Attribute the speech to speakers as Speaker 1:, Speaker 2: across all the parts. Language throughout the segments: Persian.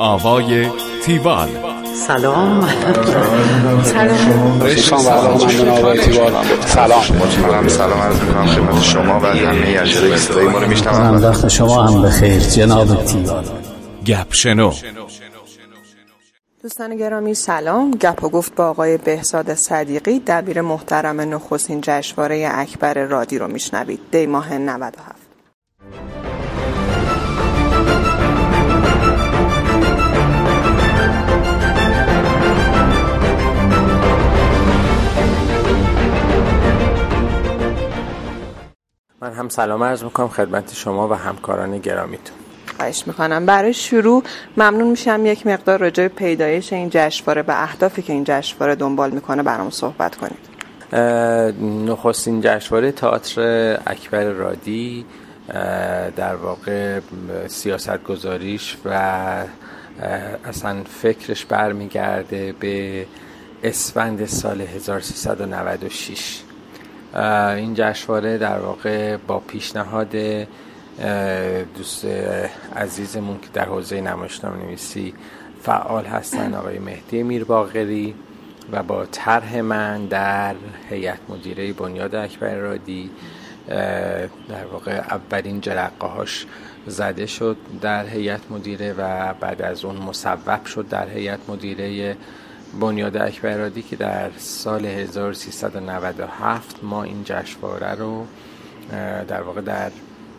Speaker 1: آوای تیوال.
Speaker 2: سلام.
Speaker 3: سلام عرض می‌کنم خدمت شما و همه اجرای صدای ما رو میشنوم.
Speaker 2: وقت شما هم بخیر جناب تیوال.
Speaker 1: گپ شنو.
Speaker 4: دوستان گرامی سلام. گپ و گفت با آقای بهزاد صدیقی دبیر محترم نخستین جشنواره اکبر رادی رو میشنوید. دی ماه 97.
Speaker 5: من هم سلام عرض میکنم خدمت شما و همکاران گرامیتون.
Speaker 4: خواهش میکنم. برای شروع ممنون میشم یک مقدار راجع به پیدایش این جشنواره و اهدافی که این جشنواره دنبال میکنه برام صحبت کنید.
Speaker 5: نخستین جشنواره تئاتر اکبر رادی در واقع سیاست گذاریش و اصلا فکرش برمیگرده به اسفند سال 1396. این جشنواره در واقع با پیشنهاد دوست عزیزمون که در حوزه نمایشنامه‌نویسی فعال هستن آقای مهدی میرباقری و با طرح من در هیئت مدیره بنیاد اکبر رادی در واقع اولین جرقه‌هاش زده شد در هیئت مدیره و بعد از اون مصوب شد در هیئت مدیره بنیاد اکبر رادی که در سال 1397 ما این جشنواره رو در واقع در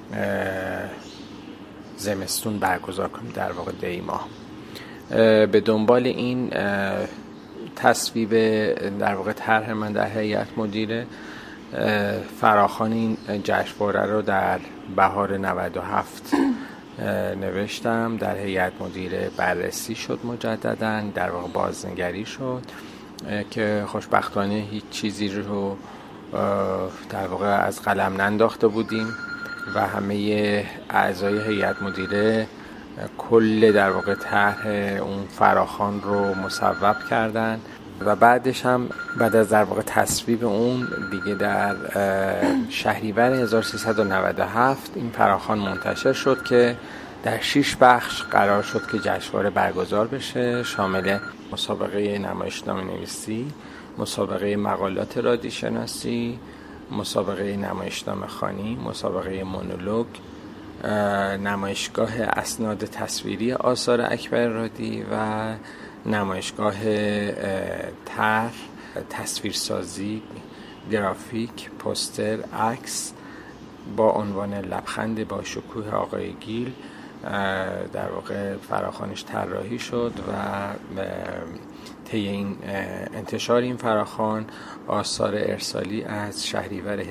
Speaker 5: زمستون برگزار کنیم، در واقع دی ماه. به دنبال این تصویب در واقع طرح من در هیئت مدیره فراخوان این جشنواره رو در بهار 97 نوشتم، در هیئت مدیره بررسی شد، مجددا در واقع بازنگری شد که خوشبختانه هیچ چیزی رو در واقع از قلم ننداخته بودیم و همه اعضای هیئت مدیره کل در واقع طرح اون فراخوان رو مصوب کردن و بعدش هم بعد از در واقع تصویب اون دیگه در شهریور 1397 این فراخوان منتشر شد که در 6 بخش قرار شد که جشنواره برگزار بشه، شامل مسابقه نمایشنامه‌نویسی، مسابقه مقالات رادی شناسی، مسابقه نمایشنامه خوانی، مسابقه مونولوگ، نمایشگاه اسناد تصویری آثار اکبر رادی و نمایشگاه طرح، تصویرسازی، گرافیک، پوستر، عکس با عنوان لبخند با شکوه آقای گیل در واقع فراخوانش طراحی شد و طی این انتشار این فراخوان آثار ارسالی از شهریور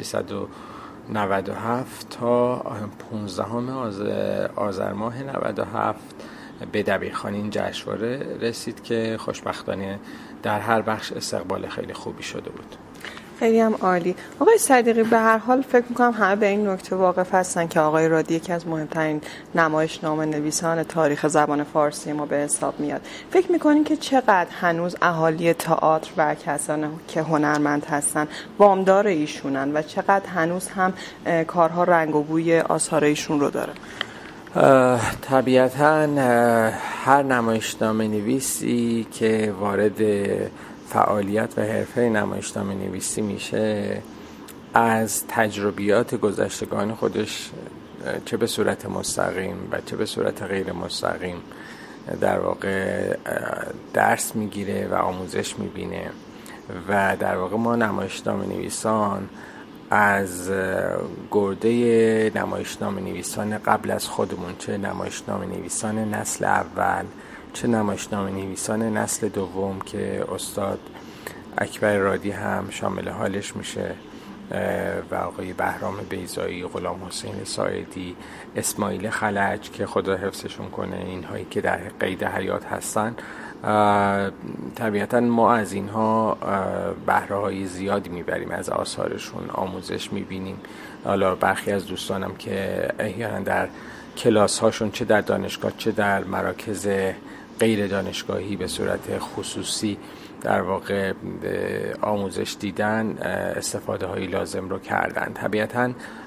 Speaker 5: 1397 تا 15 آذر ماه 97 به دبیرخوان این جشنواره رسید که خوشبختانه در هر بخش استقبال خیلی خوبی شده بود.
Speaker 4: خیلی هم عالی. آقای صدیقی، به هر حال فکر میکنم همه به این نکته واقف هستن که آقای رادی یکی از مهمترین نمایشنامه نویسان تاریخ زبان فارسی ما به حساب میاد. فکر میکنین که چقدر هنوز اهالی تئاتر و کسانی که هنرمند هستن وامدار ایشونن و چقدر هنوز هم کارها رنگ و بوی آثار ایشون رو داره؟
Speaker 5: طبیعتاً هر نمایشنامه نویسی که وارد فعالیت و حرفه نمایشنامه نویسی میشه از تجربیات گذشتگان خودش چه به صورت مستقیم و چه به صورت غیر مستقیم در واقع درس میگیره و آموزش میبینه و در واقع ما نمایشنامه نویسان از گرده نمایشنامه نویسان قبل از خودمون، چه نمایشنامه نویسان نسل اول چه نمایشنامه نویسان نسل دوم که استاد اکبر رادی هم شامل حالش میشه و آقای بهرام بیضایی، غلام حسین ساعدی، اسماعیل خلج که خدا حفظشون کنه، اینهایی که در قید حیات هستن، طبیعتا ما از اینها بهره‌های زیادی میبریم، از آثارشون آموزش میبینیم. حالا برخی از دوستانم که احیانا در کلاس هاشون چه در دانشگاه چه در مراکز غیر دانشگاهی به صورت خصوصی در واقع آموزش دیدن، استفاده های لازم رو کردن. طبیعتاً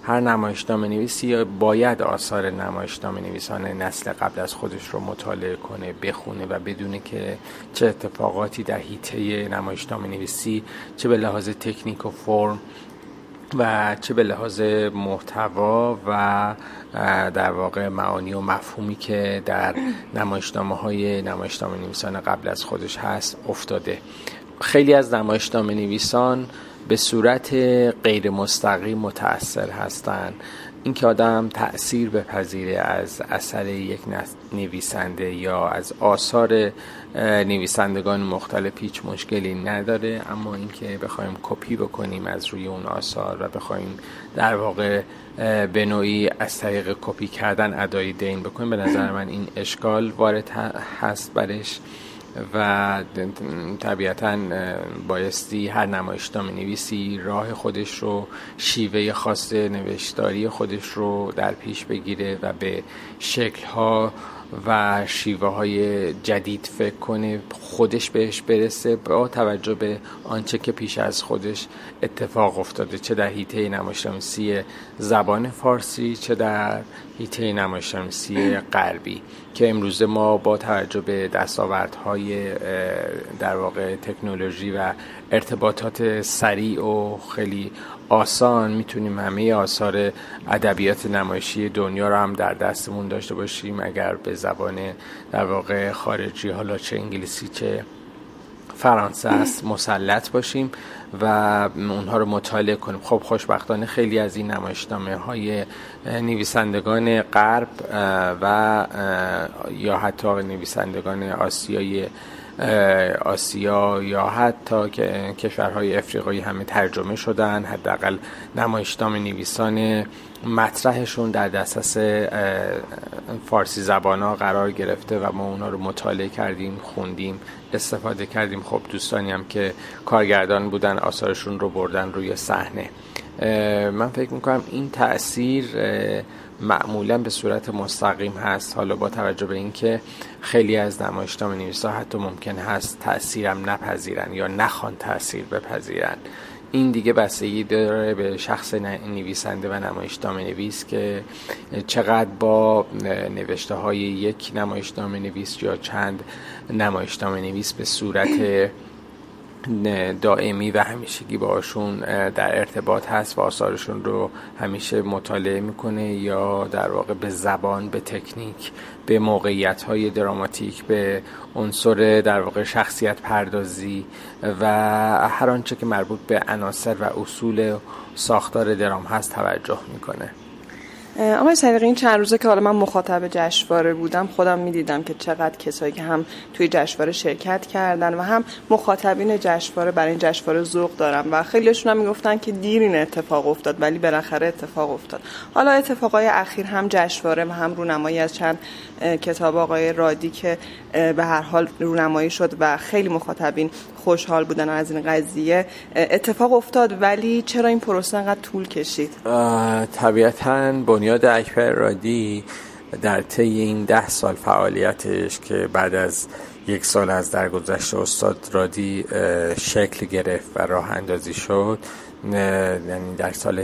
Speaker 5: هر نمایشنامه نویسی باید آثار نمایشنامه نویسان نسل قبل از خودش رو مطالعه کنه، بخونه و بدونه که چه اتفاقاتی در حیطه نمایشنامه نویسی چه به لحاظ تکنیک و فرم و چه به لحاظ محتوا و در واقع معانی و مفهومی که در نمایشنامه‌های نمایشنامه نویسان قبل از خودش هست افتاده. خیلی از نمایشنامه نویسان به صورت غیر مستقیم متأثر هستند. این که آدم تأثیر بپذیره از اثر یک نویسنده یا از آثار نویسندگان مختلف هیچ مشکلی نداره، اما این که بخوایم کپی بکنیم از روی اون آثار و بخوایم در واقع به نوعی از طریق کپی کردن ادای دین بکنیم، به نظر من این اشکال وارد هست برش و طبیعتاً بایستی هر نمایشنامه نویسی راه خودش رو، شیوه خاص نوشتاری خودش رو در پیش بگیره و به شکل‌ها و شیوه های جدید فکر کنه، خودش بهش برسه با توجه به آنچه که پیش از خودش اتفاق افتاده، چه در حیطه نمایشنامه‌نویسی زبان فارسی چه در حیطه نمایشنامه‌نویسی غربی، که امروزه ما با توجه به دستاوردهای در واقع تکنولوژی و ارتباطات سریع و خیلی آسان میتونیم همه آثار ادبیات نمایشی دنیا رو هم در دستمون داشته باشیم اگر به زبان در واقع خارجی، حالا چه انگلیسی چه فرانسه است، مسلط باشیم و اونها رو مطالعه کنیم. خب خوشبختانه خیلی از این نمایشنامه‌های نویسندگان غرب و یا حتی نویسندگان آسیا یا حتی که کشورهای افریقایی همه ترجمه شدن، حداقل نمایشنامه نویسان مطرحشون در دسترس فارسی زبان‌ها قرار گرفته و ما اونا رو مطالعه کردیم، خوندیم، استفاده کردیم. خب دوستانی هم که کارگردان بودن آثارشون رو بردن روی صحنه. من فکر میکنم این تأثیر معمولا به صورت مستقیم هست، حالا با توجه به اینکه خیلی از نمایشنامه نویسا حتی ممکن هست تأثیرم نپذیرن یا نخوان تأثیر بپذیرن. این دیگه بستگی داره به شخص نویسنده و نمایشنامه نویس که چقدر با نوشته های یک نمایشنامه نویس یا چند نمایشنامه نویس به صورت دائمی و همیشگی باشون در ارتباط هست و آثارشون رو همیشه مطالعه میکنه یا در واقع به زبان، به تکنیک، به موقعیت‌های دراماتیک، به عنصر در واقع شخصیت پردازی و هر آنچه که مربوط به عناصر و اصول ساختار درام هست توجه میکنه.
Speaker 4: آقای صدیقی، این چند روزه که حالا من مخاطب جشنواره بودم خودم میدیدم که چقدر کسایی که هم توی جشنواره شرکت کردن و هم مخاطبین جشنواره برای این جشنواره ذوق دارن و خیلیشون هم میگفتن که دیر این اتفاق افتاد ولی بالاخره اتفاق افتاد. حالا اتفاقای اخیر هم جشنواره و هم رونمایی از چند کتاب آقای رادی که به هر حال رونمایی شد و خیلی مخاطبین خوشحال بودن از این قضیه اتفاق افتاد، ولی چرا این پروسه انقدر طول کشید؟
Speaker 5: طبیعتاً بنیاد اکبر رادی در طی این 10 سال فعالیتش که بعد از 1 سال از درگذشت استاد رادی شکل گرفت و راه اندازی شد، یعنی در سال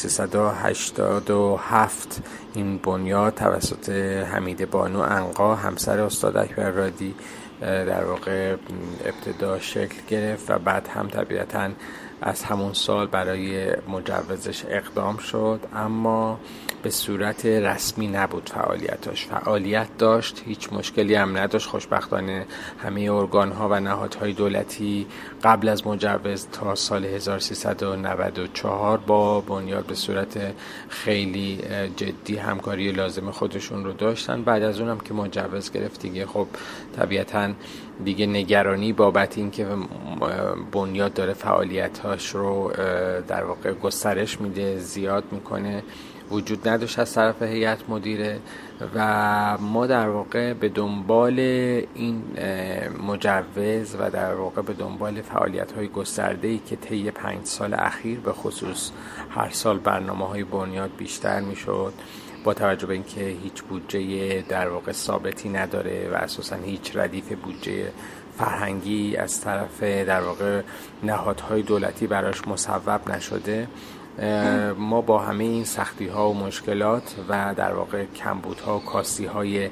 Speaker 5: 1387 این بنیاد توسط حمیده بانو عنقا همسر استاد اکبر رادی در واقع ابتدا شکل گرفت و بعد هم طبیعتاً از همون سال برای مجوزش اقدام شد، اما به صورت رسمی نبود فعالیتش. فعالیت داشت، هیچ مشکلی هم نداشت. خوشبختانه همه ارگان‌ها و نهادهای دولتی قبل از مجوز تا سال 1394 با بنیاد به صورت خیلی جدی همکاری لازم خودشون رو داشتن. بعد از اونم که مجوز گرفت دیگه خب طبیعتاً دیگه نگرانی بابت این که بنیاد داره فعالیتاش رو در واقع گسترش میده، زیاد میکنه، وجود نداشت از طرف هیئت مدیره و ما در واقع به دنبال این مجوز و در واقع به دنبال فعالیت‌های گسترده‌ای که طی 5 سال اخیر به خصوص هر سال برنامه‌های بنیاد بیشتر میشد، با توجه به اینکه هیچ بودجه در واقع ثابتی نداره و اساساً هیچ ردیف بودجه فرهنگی از طرف در واقع نهادهای دولتی براش مصوب نشده، ما با همه این سختی ها و مشکلات و در واقع کمبودها و کاستی هایی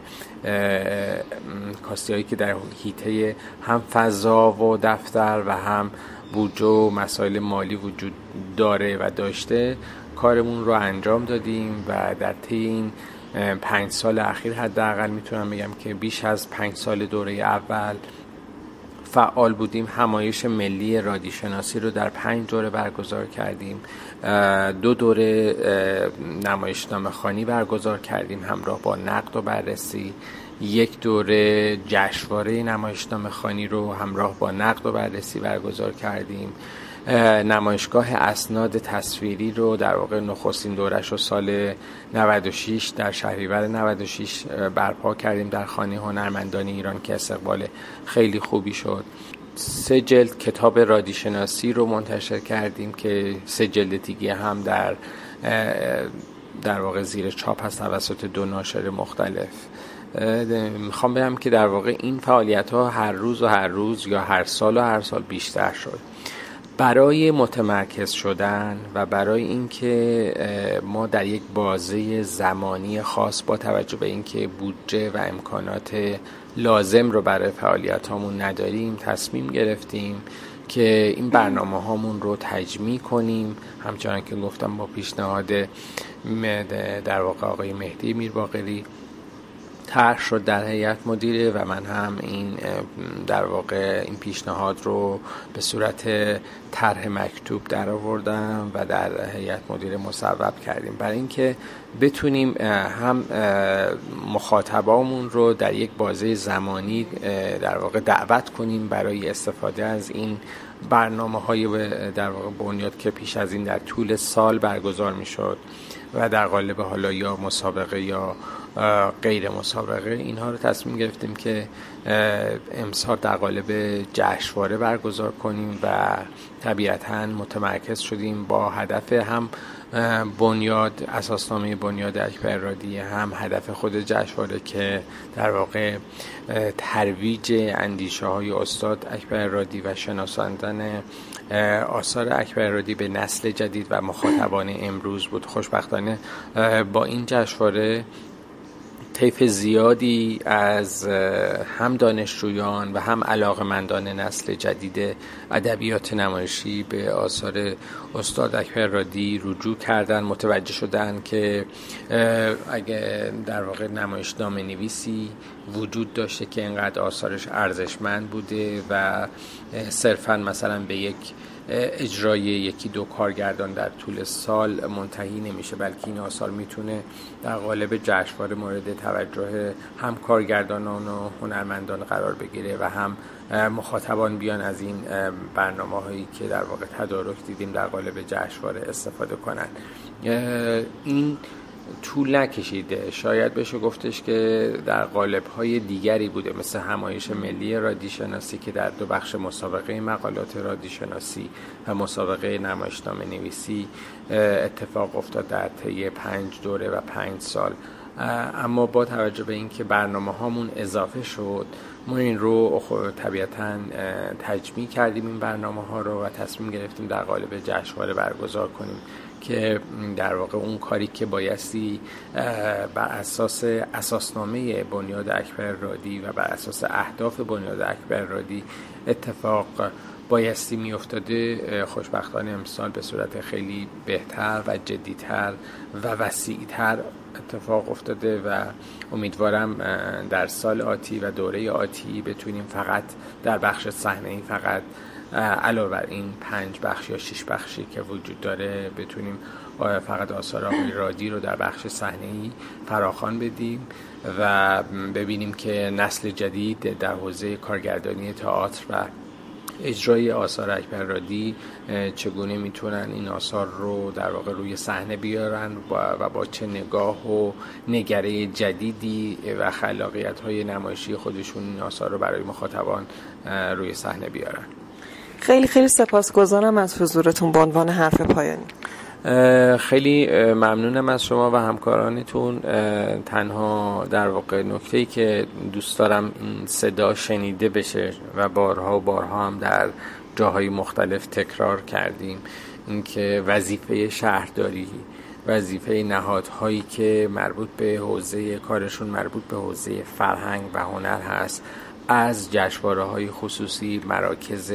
Speaker 5: که در حیطه هم فضا و دفتر و هم بودجه و مسائل مالی وجود داره و داشته کارمون رو انجام دادیم و در طی این 5 سال اخیر حداقل میتونم بگم که بیش از 5 سال دوره اول فعال بودیم. همایش ملی رادیوشناسی رو در 5 دوره برگزار کردیم. 2 دوره نمایشنامه خوانی برگزار کردیم همراه با نقد و بررسی. 1 دوره جشنواره نمایشنامه خوانی رو همراه با نقد و بررسی برگزار کردیم. نمایشگاه اسناد تصویری رو در واقع نخستین دورش رو سال 96 در شهریور 96 برپا کردیم در خانه هنرمندان ایران که استقبال خیلی خوبی شد. 3 جلد کتاب رادیوشناسی رو منتشر کردیم که 3 جلد دیگه هم در واقع زیر چاپ هست توسط 2 ناشر مختلف. میخوام بگم که در واقع این فعالیت ها هر روز یا هر سال بیشتر شد. برای متمرکز شدن و برای اینکه ما در یک بازه زمانی خاص با توجه به اینکه بودجه و امکانات لازم رو برای فعالیتامون نداریم تصمیم گرفتیم که این برنامه هامون رو تجمیع کنیم. همچنان که گفتم با پیشنهاد در واقع آقای مهدی میرباقری طرح شد در هیئت مدیره و من هم در واقع این پیشنهاد رو به صورت طرح مکتوب در آوردم و در هیئت مدیره مصوب کردیم برای اینکه بتونیم هم مخاطبامون رو در یک بازه زمانی در واقع دعوت کنیم برای استفاده از این برنامه‌های در واقع بنیاد که پیش از این در طول سال برگزار می‌شد و در قالب حالا یا مسابقه یا غیر مسابقه. اینها رو تصمیم گرفتیم که امسال در قالب جشنواره برگزار کنیم و طبیعتاً متمرکز شدیم با هدف هم بنیاد اساسنامه بنیاد اکبر رادی هم هدف خود جشنواره که در واقع ترویج اندیشه های استاد اکبر رادی و شناساندن آثار اکبر رادی به نسل جدید و مخاطبان امروز بود. خوشبختانه با این جشنواره طیف زیادی از هم دانشجویان و هم علاقه‌مندان نسل جدید ادبیات نمایشی به آثار استاد اکبر رادی رجوع کردن، متوجه شدن که اگه در واقع نمایشنامه نویسی وجود داشته که اینقدر آثارش ارزشمند بوده و صرفاً مثلا به یک اجرای 1-2 کارگردان در طول سال منتهی نمیشه، بلکه این آثار میتونه در قالب جشنواره مورد توجه هم کارگردانان و هنرمندان قرار بگیره و هم مخاطبان بیان از این برنامه‌هایی که در واقع تدارک دیدیم در قالب جشنواره استفاده کنن. این طول نکشیده، شاید بشه گفتش که در قالب‌های دیگری بوده مثل همایش ملی رادیوشناسی که در 2 بخش مسابقه مقالات رادیوشناسی و مسابقه نمایشنامه نویسی اتفاق افتاد در طی 5 دوره و 5 سال. اما با توجه به اینکه برنامه هامون اضافه شد ما این رو طبیعتاً تجمیع کردیم این برنامه ها رو و تصمیم گرفتیم در قالب جشنواره برگزار کنیم که در واقع اون کاری که بایستی بر اساس اساسنامه بنیاد اکبر رادی و بر اساس اهداف بنیاد اکبر رادی اتفاق بایستی می افتاده خوشبختانه امسال به صورت خیلی بهتر و جدیتر و وسیعتر اتفاق افتاده و امیدوارم در سال آتی و دوره آتی بتونیم فقط در بخش صحنه‌ای فقط علاوه بر این 5 بخش یا 6 بخشی که وجود داره بتونیم فقط آثار آقای رادی رو در بخش صحنه‌ای فراخوان بدیم و ببینیم که نسل جدید در حوزه کارگردانی تئاتر و اجرای آثار اکبر رادی چگونه میتونن این آثار رو در واقع روی صحنه بیارن و با چه نگاه و نگره جدیدی و خلاقیت‌های نمایشی خودشون این آثار رو برای مخاطبان روی صحنه بیارن.
Speaker 4: خیلی خیلی سپاسگزارم از حضورتون به عنوان حرف پایانی.
Speaker 5: خیلی ممنونم از شما و همکارانتون. تنها در واقع نکته‌ای که دوست دارم این صدا شنیده بشه و بارها و بارها هم در جاهای مختلف تکرار کردیم اینکه وظیفه شهرداری، وظیفه نهادهایی که مربوط به حوزه کارشون مربوط به حوزه فرهنگ و هنر هست، از جشنواره‌های خصوصی، مراکز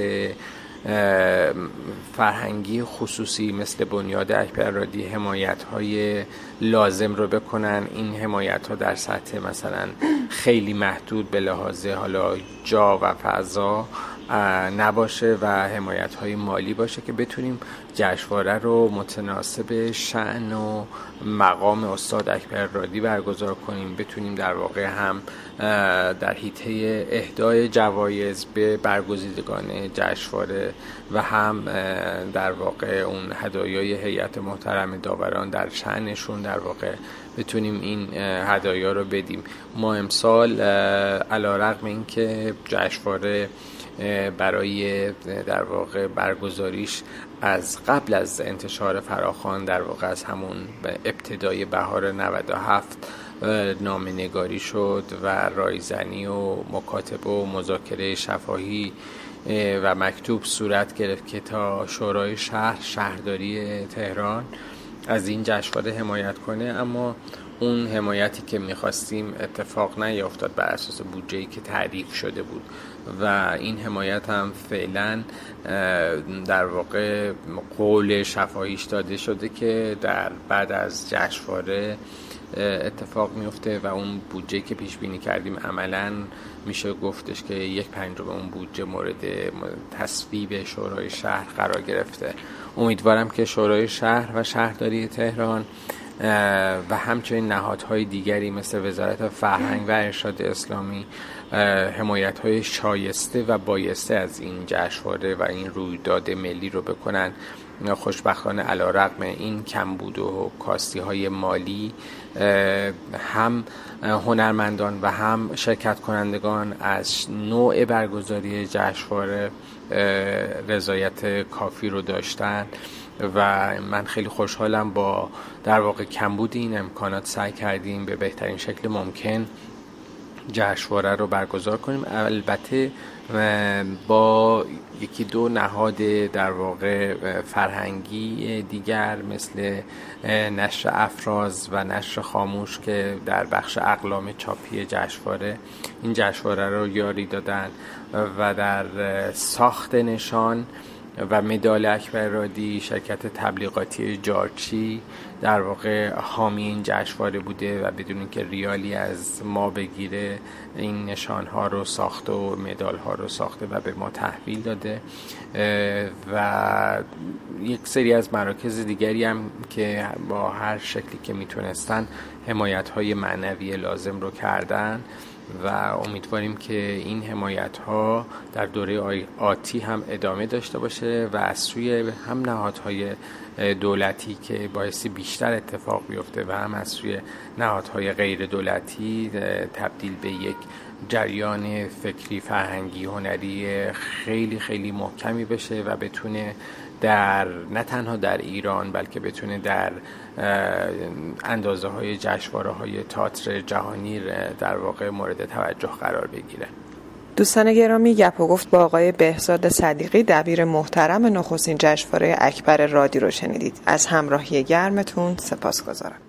Speaker 5: فرهنگی خصوصی مثل بنیاد اکبر رادی حمایت‌های لازم رو بکنن. این حمایت‌ها در سطح مثلا خیلی محدود به لحاظ حالا جا و فضا نباشه و حمایت‌های مالی باشه که بتونیم جشنواره رو متناسب شأن و مقام استاد اکبر رادی برگزار کنیم، بتونیم در واقع هم در حیطه اهدای جوایز به برگزیدگان جشنواره و هم در واقع اون هدایای هیئت محترم داوران در شأنشون در واقع بتونیم این هدایا رو بدیم. ما امسال علیرغم اینکه جشنواره برای در واقع برگزاریش از قبل از انتشار فراخوان در واقع از همون ابتدای بهار 97 نامه‌نگاری شد و رایزنی و مکاتبه و مذاکره شفاهی و مکتوب صورت گرفت که تا شورای شهرداری تهران از این جشنواره حمایت کنه، اما اون حمایتی که می‌خواستیم اتفاق نیفتاد بر اساس بودجه‌ای که تعریف شده بود و این حمایت هم فعلا در واقع قول شفاهیش داده شده که در بعد از جشنواره اتفاق میفته و اون بودجه‌ای که پیش بینی کردیم عملاً میشه گفتش که 1/5 اون بودجه مورد تصویب شورای شهر قرار گرفته. امیدوارم که شورای شهر و شهرداری تهران و همچنین نهادهای دیگری مثل وزارت فرهنگ و ارشاد اسلامی حمایت‌های شایسته و بایسته از این جشنواره و این رویداد ملی رو بکنن. خوشبختانه علیرغم این کمبود و کاستی‌های مالی هم هنرمندان و هم شرکت کنندگان از نوع برگزاری جشنواره رضایت کافی رو داشتن و من خیلی خوشحالم با در واقع کمبود این امکانات سعی کردیم به بهترین شکل ممکن جشنواره رو برگزار کنیم. البته با یکی دو نهاد در واقع فرهنگی دیگر مثل نشر افراز و نشر خاموش که در بخش اقلام چاپی جشنواره این جشنواره رو یاری دادن و در ساخت نشان و مدال اکبر رادی شرکت تبلیغاتی جارچی در واقع حامی این جشنواره بوده و بدون اینکه ریالی از ما بگیره این نشان‌ها رو ساخته و مدال‌ها رو ساخته و به ما تحویل داده و یک سری از مراکز دیگری هم که با هر شکلی که میتونستن حمایت‌های معنوی لازم رو کردن و امیدواریم که این حمایت‌ها در دوره آتی هم ادامه داشته باشه و از سوی هم نهادهای دولتی که باعث بیشتر اتفاق بیفته و هم از سوی نهادهای غیر دولتی تبدیل به یک جریان فکری فرهنگی هنری خیلی خیلی محکمی بشه و بتونه در نه تنها در ایران بلکه بتونه در اندازه های جشنواره های تئاتر جهانی در واقع مورد توجه قرار بگیره.
Speaker 4: دوستان گرامی، گپ و گفت با آقای بهزاد صدیقی دبیر محترم نخستین جشنواره اکبر رادی رو شنیدید. از همراهی گرمتون سپاسگزارم.